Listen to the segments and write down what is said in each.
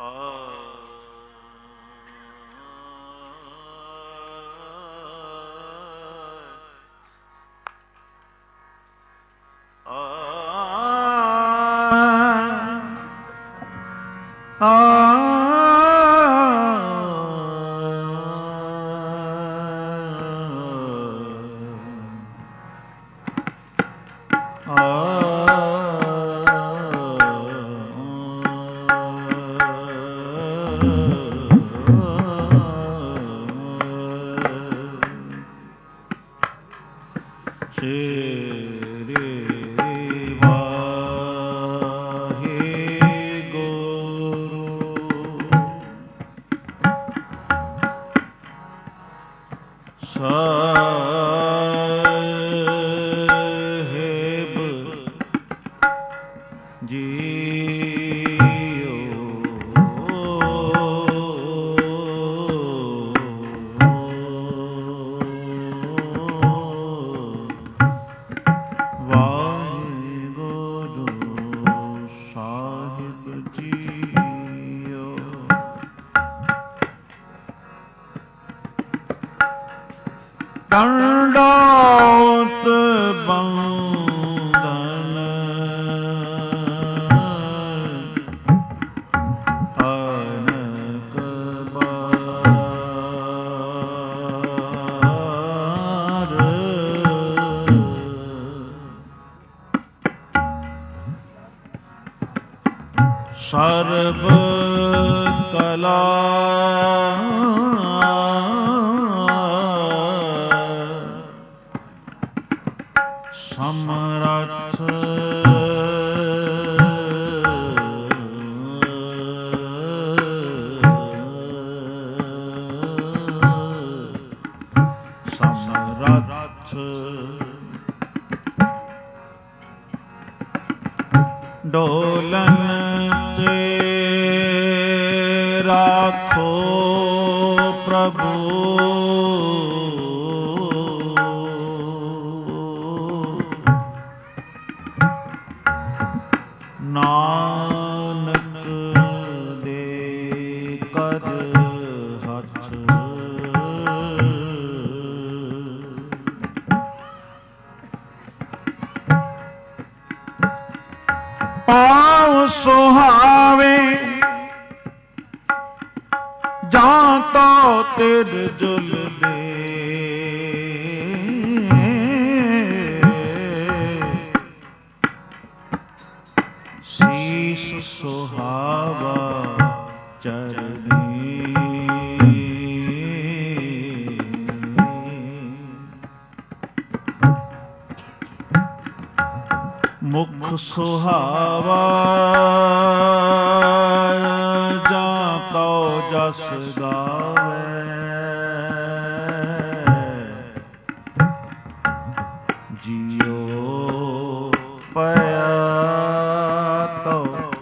ਡੰਡੋਤ ਬੰਦਨ ਅਨਕ ਬਾਰ ਸਰਬ ਕਲਾ ਸਮਰੱਥ ਸਮਰੱਥ ਡੋਲਨ ਤੇ ਰਾਖੋ ਪ੍ਰਭੂ ਨਾਨਕ ਦੇ ਕਰ ਹੱਥ ਪਾਉ ਸੁਹਾਵੇ ਜਾਂ ਤੋ ਤਿਰ ਜੁਲਦੇ ਸੀਸ ਸੁਹਾਵਾ ਚਰਨੀ ਮੁਖ ਸੁਹਾਵਾ ਜਾਂ ਕਉ ਜਸ ਗਾਵੇ ਜਿਉ ਪਿਆ ਤੋ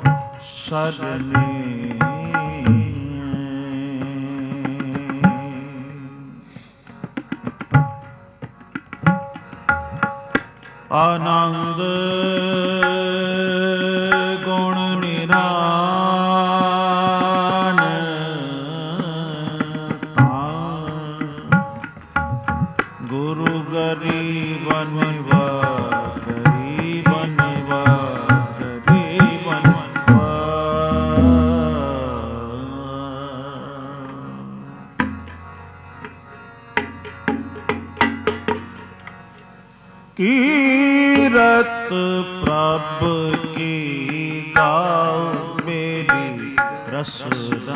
ਸਰਨੀ ਆਨੰਦ ਗੁਣ ਨਿਰਾਨ ਗੁਰੂ ਗਰੀਬਨ ਵਾ ਗਰੀਬਨ ਵਾ ਗਰੀਬਨ ਵਾ ਕੀਰਤ ਪ੍ਰਭ ਕੀ ਗਾਓ ਮੇਰੀ ਰਸਨਾ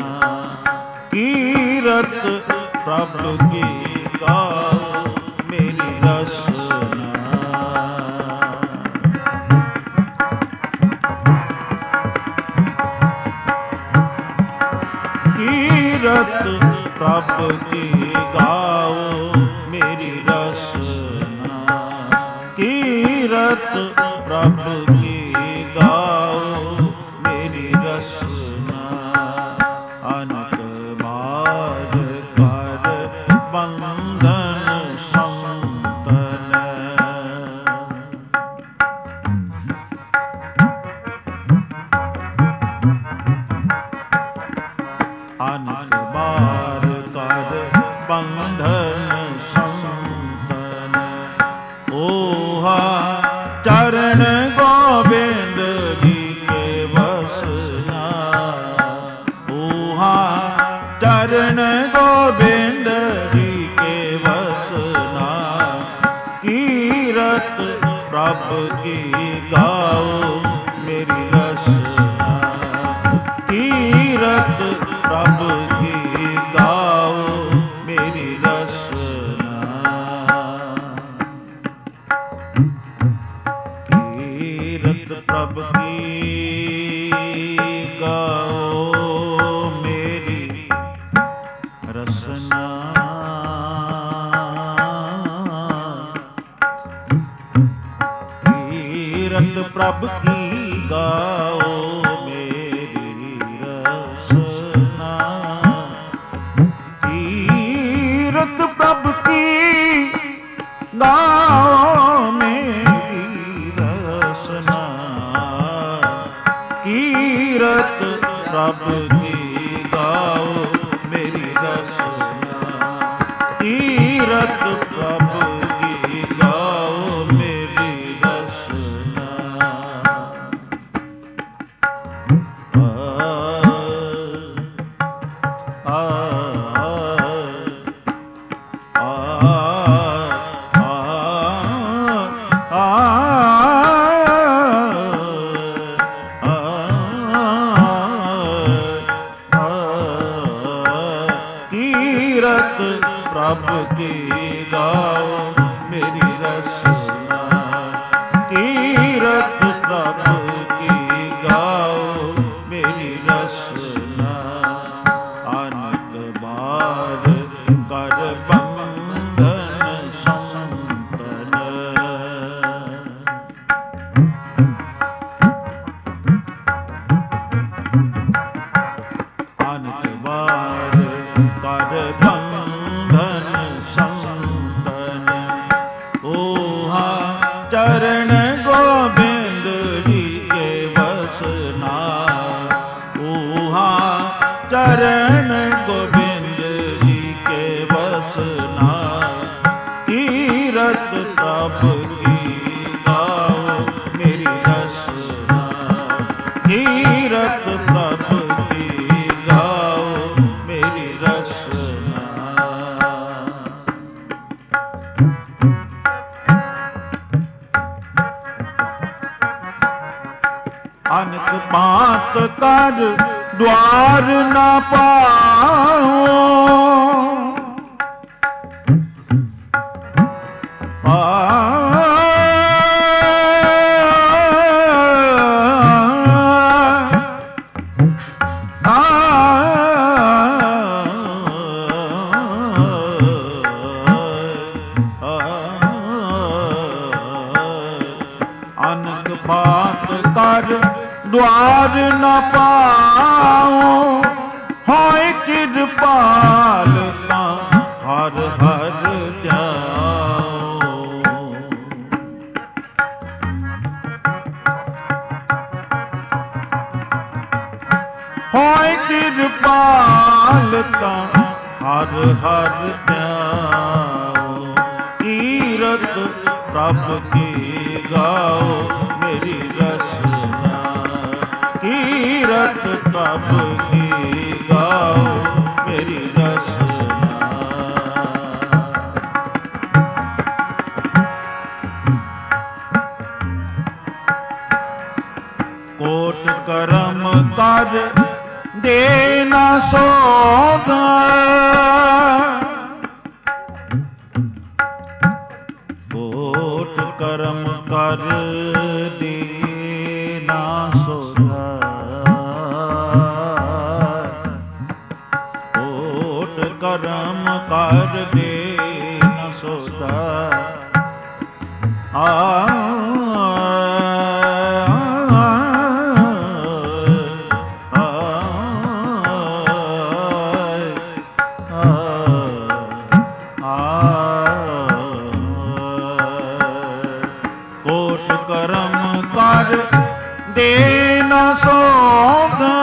ਕੀਰਤ ਪ੍ਰਭ ਕੀ ਗਾਓ ਮੇਰੀ ਰਸਨਾ ਕੀਰਤ ਪ੍ਰਭ ਕੀ ਗਾਓ ਮੇਰੀ ਰਸਨਾ ਕੀਰਤ ਪ੍ਰਭ ਕੀ ਗਾਓ ਮੇਰੀ ਰਸਨਾ ਅਨਕ ਬਾਰ ਕਰ ਬੰਧਨ ਸੰਤਨ प्रभ की गाओ मेरी रसना, कीरत प्रभ की गाओ मेरी रसना, कीरत प्रभ की गाओ मेरी रसना, कीरत प्रभ की गाओ मेरी रसना, कीरत प्रभ की गाओ मेरी रसना, कीरत प्रभ की गाओ मेरी रसना, कीरत प्रभ की गाओ मेरी रसना। कीरत प्रभ की गाओ मेरी रसना, कीरत प्रभ की गाओ मेरी रसना, अनक बार कर बंधन संतन, अनक बार कर बंधन संतन, ओहा चरण गोविंद जी के बसना, ओहा चरण गोविंद जी के बसना, कीरत प्रभ की गाओ मेरी रसना, कीरत प्रभ की गाओ मेरी रसना। अनक बात कर द्वार न पाओ, अनक बात कर द्वार न पाओ, होय कृपाल ता हर हर जाओ, होय कृपाल ता हर हर जाओ, कीरत प्रभ की गाओ मेरी रसना, कीरत प्रभ की गाओ मेरी रसना। कोट करम कर देना सोधा, कोट करम कर देना सोधा, कोट करम कर देना सोधा, कोट करम कर देना सोधा,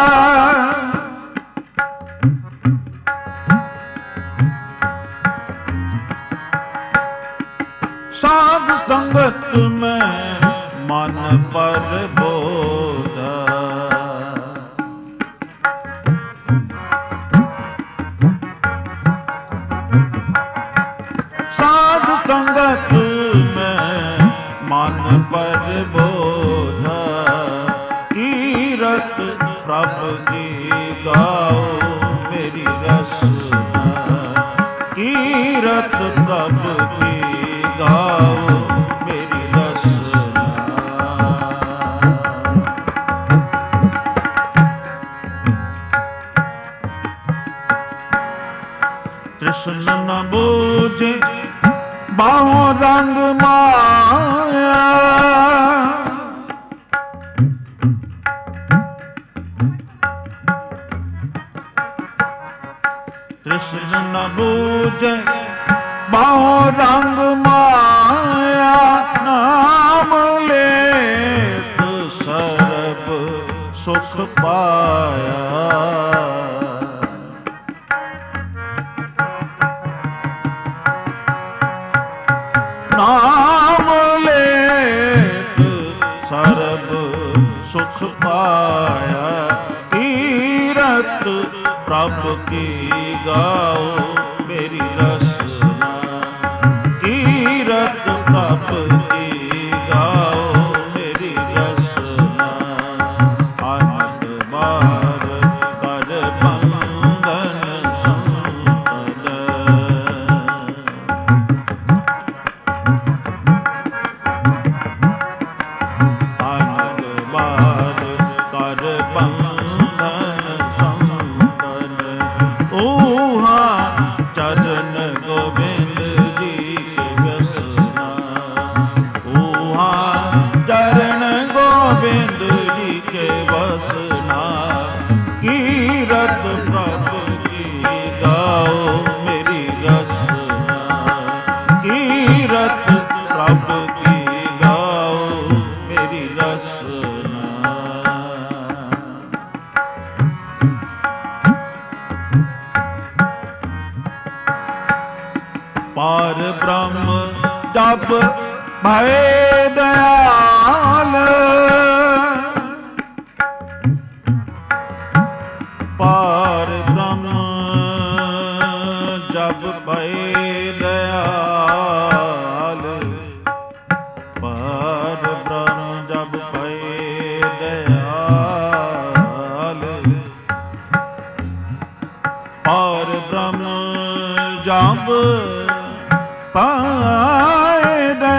साध संगत में मन पर बोधा, साध संगत में मन ਪ੍ਰਭ ਕੀ ਗਾਓ ਮੇਰੀ ਰਸਨਾ, ਕੀਰਤ ਪ੍ਰਭ ਕੀ ਗਾਓ ਮੇਰੀ ਰਸਨਾ। ਤ੍ਰਿਸ਼ਨ ਨ ਬੂਝੇ ਬਾਹੋਂ ਰੰਗ ਮਾਇਆ, ਤ੍ਰਿਸ਼ਨ ਨ ਬੂਝੇ ਬਾਹੋਂ ਰੰਗ ਮਾਇਆ, ਨਾਮ ਲੇਤ ਸਰਬ ਸੁਖ ਪਾਇਆ। ਨਾਮ ਲੇਤ ਸਰਬ ਸੁਖ ਪਾਇਆ, ਕੀਰਤ ਪ੍ਰਭ ਕੀ ਗਾਓ ਮੇਰੀ ਰਸਨਾ, ਕੀਰਤ ਪ੍ਰਭ ਕੀ ਗਾਓ ਮੇਰੀ ਰਸਨਾ। ਆਨੰਦ ਮਾਰ ਕਰ ਬੰਧਨ ਸੰਤਨ, ਆਨੰਦ ਮਾਰ ਕਰ ਬੰਧਨ ਸੰਤਨ। ਊਹਾ ਚਰਨ ਗੋਬਿੰਦ ਜੀ ਕੇ ਵਸਨਾ, ਊਹਾ ਚਰਨ ਗੋਬਿੰਦ ਜੀ ਕੇ ਵਸਨਾ। ਕੀਰਤ ਪ੍ਰਭ ਕੀ ਗਾਓ ਮੇਰੀ ਰਸਨਾ, ਕੀਰਤ ਪ੍ਰਭ ਕੀ ਗਾਓ ਮੇਰੀ ਰਸਨਾ। ਪਾਰ ਬ੍ਰਹਮ ਜਪ ਭਏ ਦਇਆਲ, ਪਾਰ ਬ੍ਰਹਮ ਜਪ ਭਏ ਦਇਆਲ, ਪਾਰ ਬ੍ਰਹਮ ਜਪ ਭਏ ਦਇਆਲ, ਪਾਰ ਬ੍ਰਹਮ ਜਪ ਪਾਏ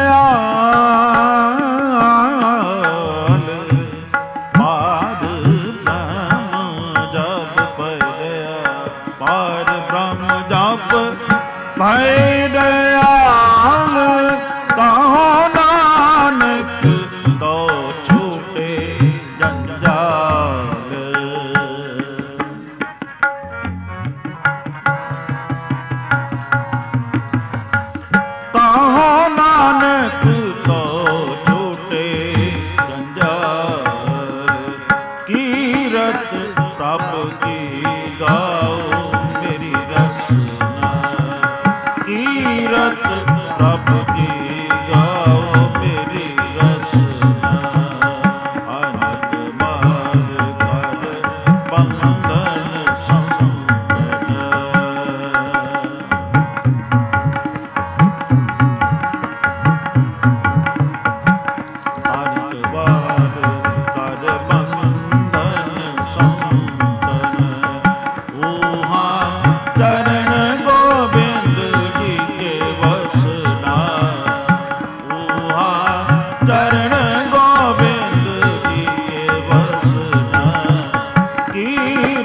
ਦਇਆਲ, ਪਾਰ ਬ੍ਰਹਮ ਜਪ ਭਏ ਦਇਆਲ, ਪਾਰ ਬ੍ਰਹਮ ਜਪ ਭਏ ਦਇਆਲ। ਕਹੋ ਨਾਨਕ ਤੋ ਛੂਟੇ ਜੰਜਾਲ, ਕਹੋ ਨਾਨਕ ਤੋ ਛੂਟੇ ਜੰਜਾਲ। ਕੀਰਤ ਪ੍ਰਭ ਕੀ ਗਾਓ ਮੇਰੀ ਰਸਨਾ, ਕੀਰਤ ਪ੍ਰਭ ਕੀ ਗਾਓ ਮੇਰੀ ਰਸਨਾ। ਆਨੰਦ ਮਾਰ ਕਰ ਬੰਧਨ ਸੰਤਨ, ਆਨੰਦ ਮਾਰ ਕਰ ਬੰਧਨ ਸੰਤਨ। ਊਹਾ ਚਰਨ ਗੋਬਿੰਦ ਜੀ ਕੇ ਵਸਨਾ, ਊਹਾ ਚਰਨ ਗੋਬਿੰਦ ਜੀ ਕੇ ਵਸਨਾ। ਕੀ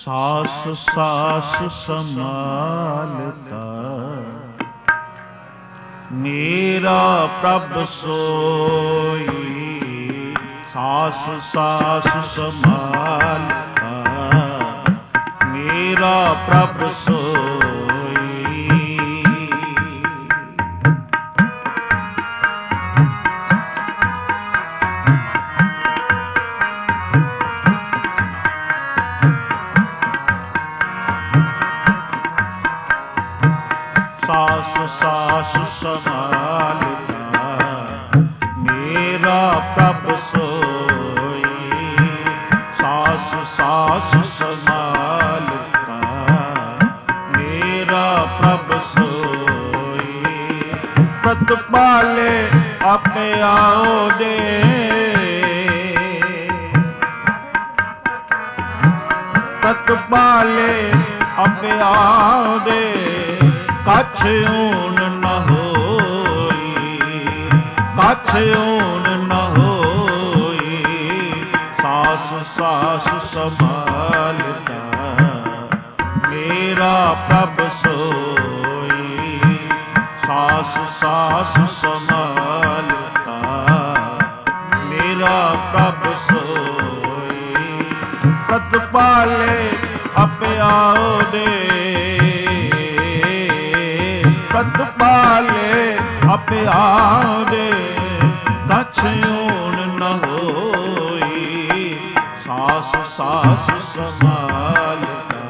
ਸਾਸ ਸਾਸ ਸੰਭਾਲਤਾ ਮੇਰਾ ਪ੍ਰਭ ਸੋਈ। ਸਾਸ ਸਾਸ ਸੰਭਾਲਤਾ ਮੇਰਾ ਪ੍ਰਭ ਸੋਈ। ਸਾਸ ਸਾਸ ਸੰਭਾਲਤਾ ਮੇਰਾ ਪ੍ਰਭ ਸੋਈ। ਸਾਸ ਸਾਸ ਸੰਭਾਲਤਾ ਮੇਰਾ ਪ੍ਰਭ ਸੋਈ। ਪ੍ਰਤਪਾਲੇ ਆਪੇ ਆਓ ਦੇ ਪ੍ਰਤਪਾਲੇ ਆਪੇ ਆਓ ਦੇ ਕਛ ਊਣ ਨ ਹੋਈ। ਕਛ ਊਣ ਨ ਹੋਈ। ਸਾਸ ਸਾਸ ਸੰਭਾਲਤਾ ਮੇਰਾ ਪ੍ਰਭ ਸੋਈ। ਸਾਸ ਸਾਸ ਸੰਭਾਲਤਾ ਮੇਰਾ ਪ੍ਰਭ ਸੋਈ। ਪ੍ਰਤਪਾਲੇ ਆਪੇ ਆਓ ਦੇ ਪ੍ਰਤਪਾਲੇ ਆਪੇ ਆਦੇ ਕਛ ਊਣ ਨ ਹੋਈ। ਸਾਸ ਸਾਸ ਸੰਭਾਲਤਾ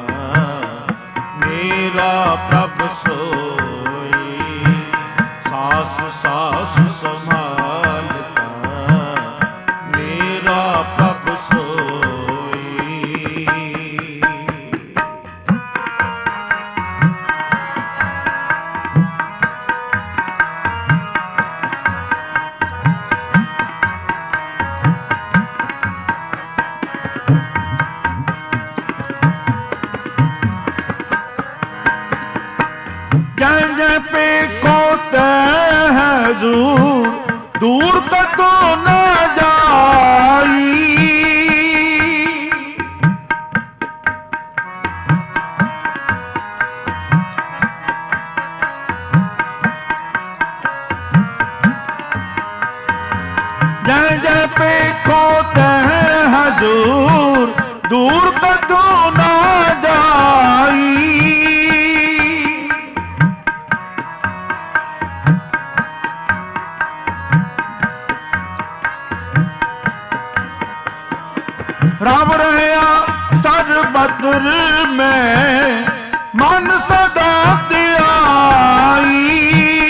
ਮੇਰਾ ਪ੍ਰਭ ਸੋਈ। ਸਾਸ ਸਾਸ ਸੰਭਾਲਤਾ ਮੇਰਾ ਪ੍ਰਭ ਸੋਈ। जय पे खोते हैं दूर तक न जाई। जय पे खोते हैं दूर तक न जाई। राम रहया सर्वत्र में मन सदा ध्याई।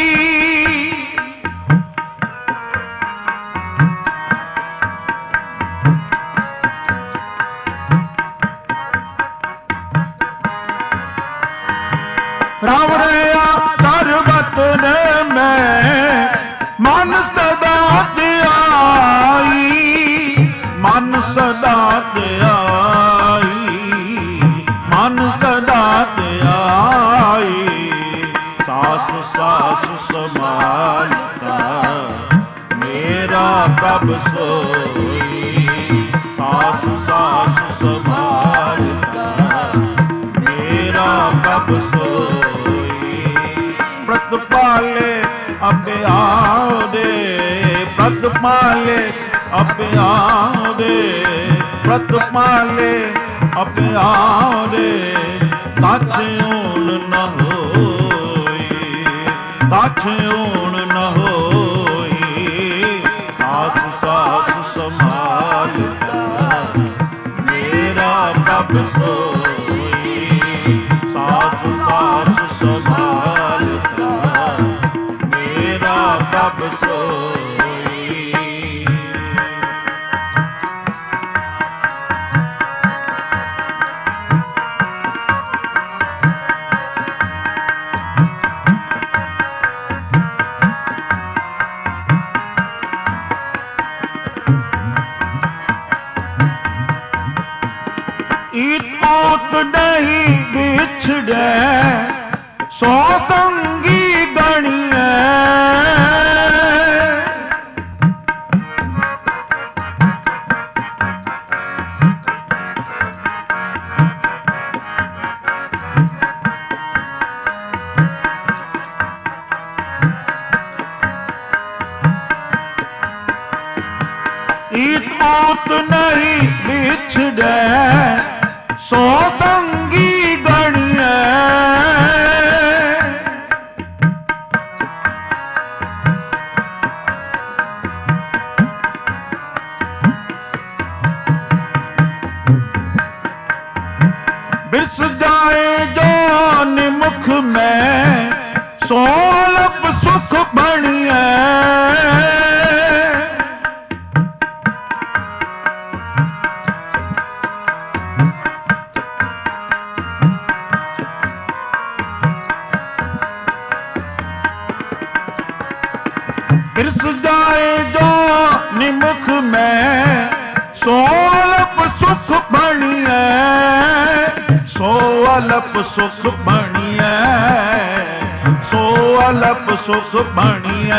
राम रहया सर्वत्र में मन सदा ध्याई। मन सदा ध्याई। मन सदा ध्याई। सास सास संभालता मेरा प्रभ सोई। सास सास संभालता मेरा प्रभ सोई। प्रतपाले अपे आदे प्रतपाले अपे आदे प्रतपाले अपे आदे कछ ऊण न होई। कछ ऊण न होई। सास सास संभालता मेरा प्रभ सोई। सास सास संभालता मेरा प्रभ सोई। ईत नहीं बिछड़े सो संगी गणिए। पूत नहीं बिछड़े सो संगी गणिए बिस जाए जो निमुख में सोलप सुख बनिए बिरस जाए जो निमुख में सोलप सुख बनिए सोलप सुख बनिए सोलप सुख बनिए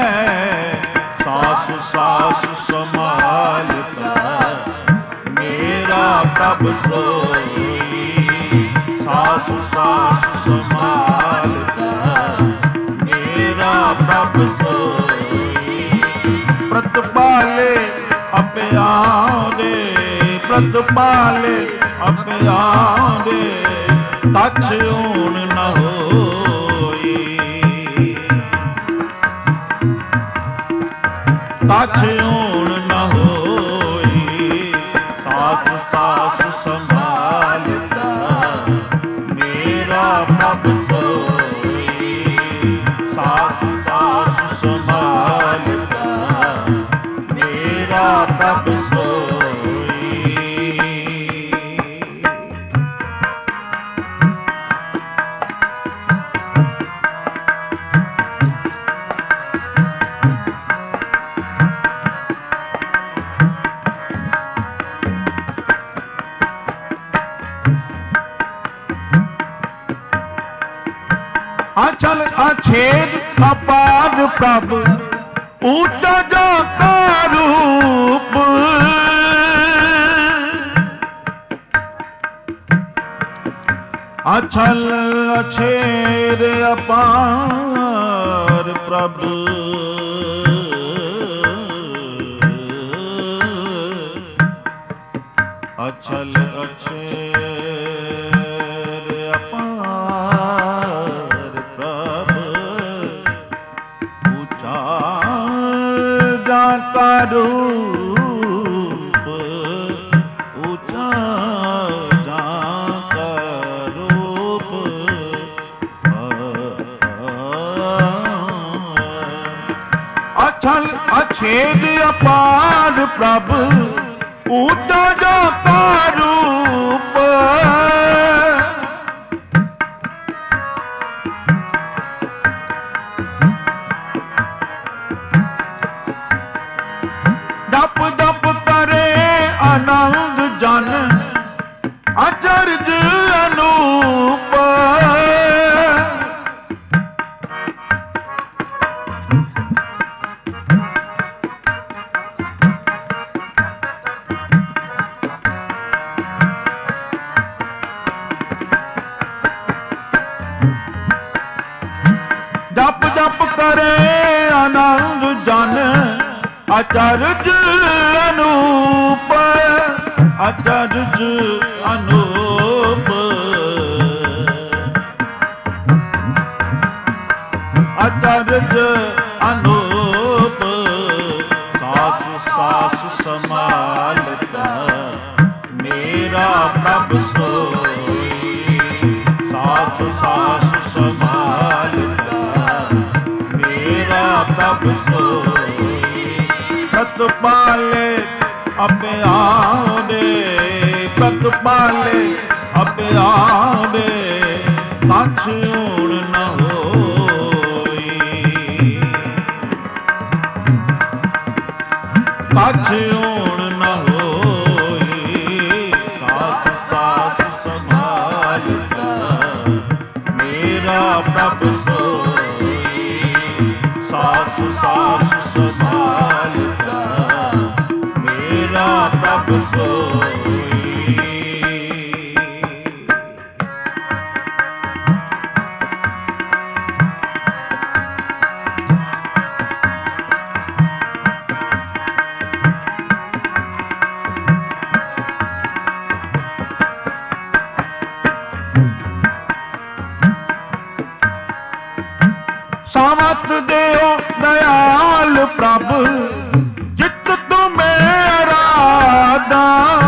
सास सास संभालता मेरा प्रभ सोई सास सास संभालता मेरा प्रभ सोई प्रतिपाले अप्यारे प्रतिपाले अप्यारे तछ ऊन न होई तछ ऊन न होई सास सास संभालता मेरा प्रभ सोई सास सास संभालता मेरा प्रभ सोई अचल अछेद अपार प्रभ ऊंचा जाता रूप अचल अछेद अपार प्रभ अचल अछेद जाता रूप ऊंचा जाता रूप अचल अछेद अपार प्रभ ऊंचा जाता रूप जप जप करे आनंद जन अचरज अनूप जप जप करे आनंद जन अचरज अनूप अचरज अनूप अचरज अनूप सास सास संभालता मेरा प्रभ सोई सास सास संभालता मेरा प्रभ सोई प्रतिपाले अप्यारे प्रतिपाले अप्यारे तछ ऊन न होई तछ ऊन न होई सास सास संभालता मेरा प्रभ सोई सास सास संभालता मेरा प्रभ सोई सामत देओ दयाल प्रभु जित तुम्हें आराधा।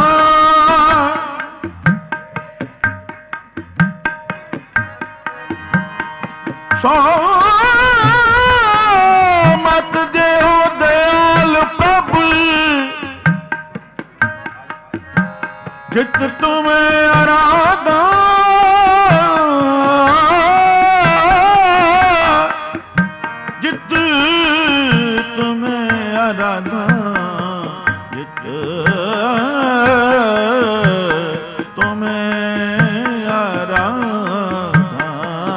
सामत देओ दयाल प्रभु जित तुम्हें आराधा। जित तुम्हें आराधा जित तुम्हें आराधा।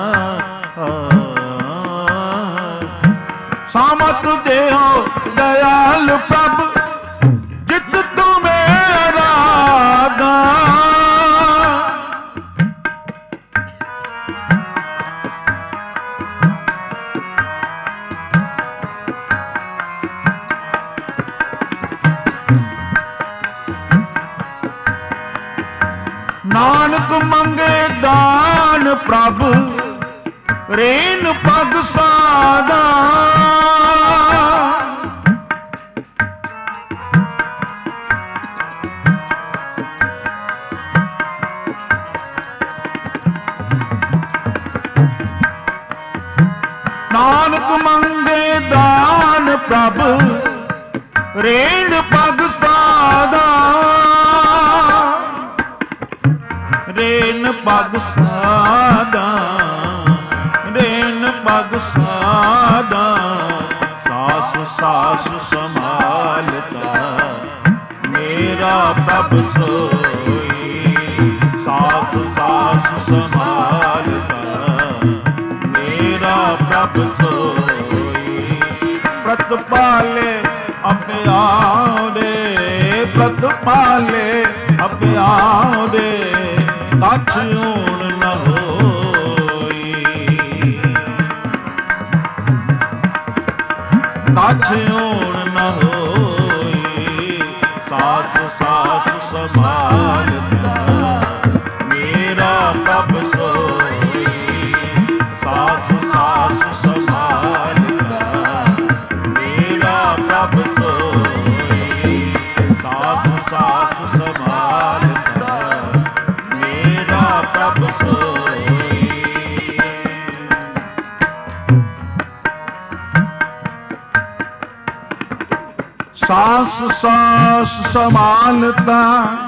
सामत देहो दयाल प्रभु जित तुम्हें आराधा। नानक मंगे दान प्रभु रेन पग सादा। नानक मंगे दान प्रभु रेन पग सादा। रेन पग सादा रेन पग सादा। सास सास संभालता मेरा प्रभु सोई। सास सास संभालता मेरा प्रभु सोई। प्रतिपाले अपने प्रतिपाले अपने कछ ऊण न होई। कछ ऊण न होई। सास सास संभालता मेरा प्रभु सोई। सास सास संभालता मेरा प्रभु सोई। सास सास संभालता मेरा प्रभु सोई। सास सास संभालता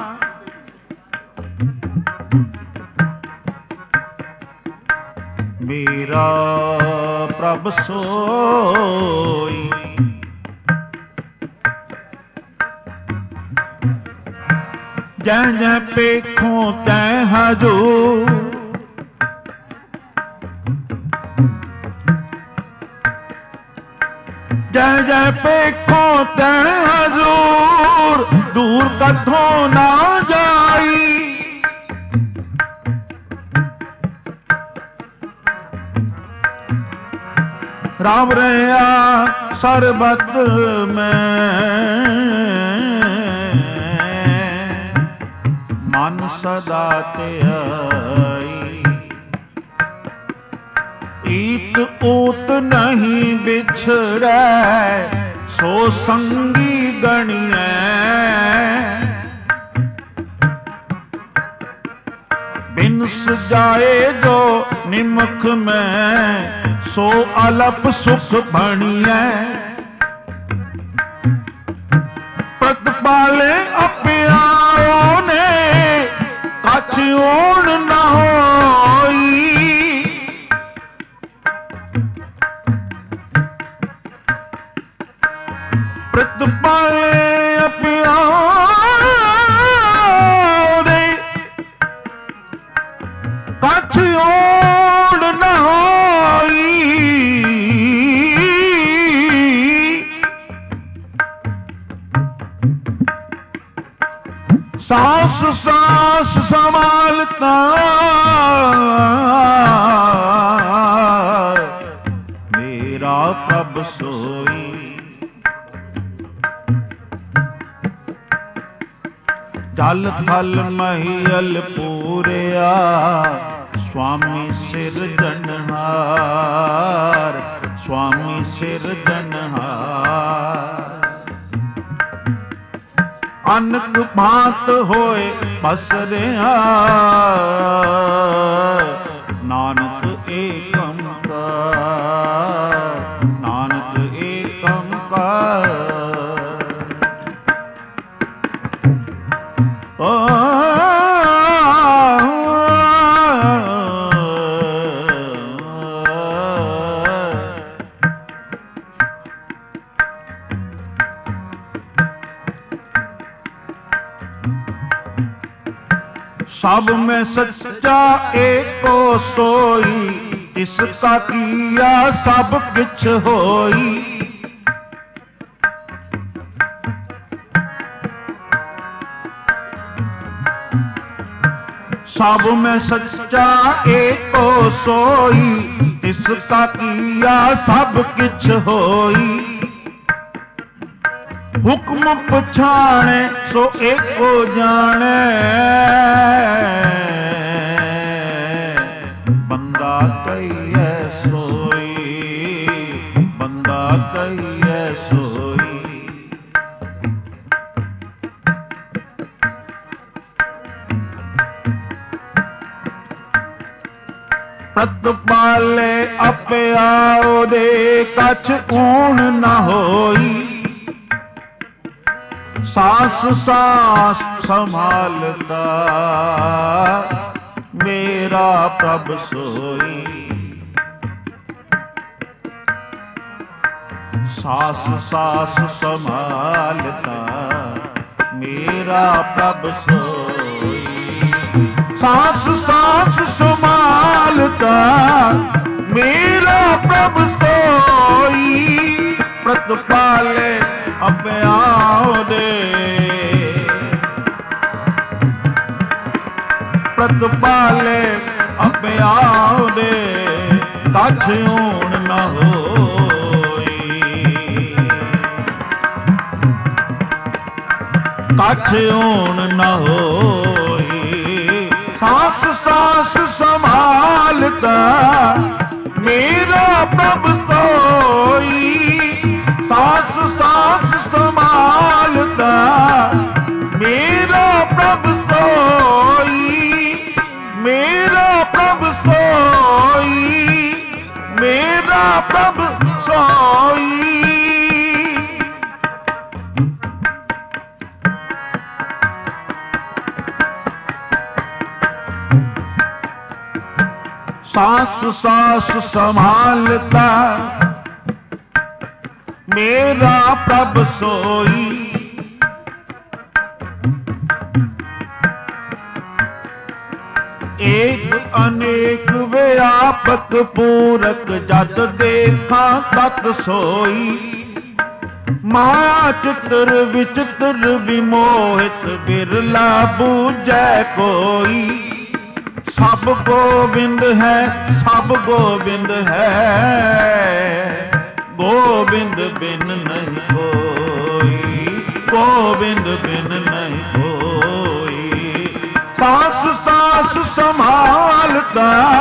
मेरा प्रभु सोई। जै जै पेखों तै हजूर। जै जै पेखों तै हजूर दूर कथों ना जाई। राम रहा सरबत में मन सदा त्याई। ईत ऊत नहीं बिछड़ै सो संगी गणियै। बिन सजाए जो निमख में सो अलप सुख बणियै। प्रतिपाले अपियाओं ने कछ ऊण न होई। प्रतिपाले अपियाओं ने कछ ऊण न होई। सास सास संभालता मेरा प्रभु सोई। जल थल महियल पूरिया स्वामी सिरजनहार। ਸਿਰਜਨਹਾਰ। ਅਨਕ ਭਾਂਤ ਹੋਏ ਪਸਰਿਆ ਨਾਨਕ ਏਕੰਕਾਰ, ਨਾਨਕ ਏਕੰਕਾਰ। सब में सच्चा एको सोई, इसका किया सब किछ होई। सब में सच्चा एको सोई, इसका किया सब किछ होई। हुक्म पछाणे सो एको जाने, बंदा कहिए सोई, बंदा कहिए सोई। प्रतिपाले अपे आओ दे कछ ऊण न होई। सास सास संभालता मेरा प्रभ सोई। सास सास संभालता मेरा प्रभ सोई। सास सास संभालता मेरा प्रभ सोई। प्रतिपाले अपे आओ दे, प्रतिपाले अपे आओ दे कछ ऊण न होई। कछ ऊण न होई। सास सास संभालता मेरा प्रभ सोई। सास सास संभालता मेरा प्रभ सोई। मेरा प्रभ सोई। मेरा प्रभ सोई। सास सास संभालता मेरा प्रभ सोई। एक अनेक व्यापक पूरक जत देखा तत सोई। माया चित्र विचित्र विमोहित बिरला बूझै कोई। सब गोविंद है, सब गोविंद है, गोविंद बिन नहीं कोई। गोविंद बिन नहीं कोई। सास सास संभालता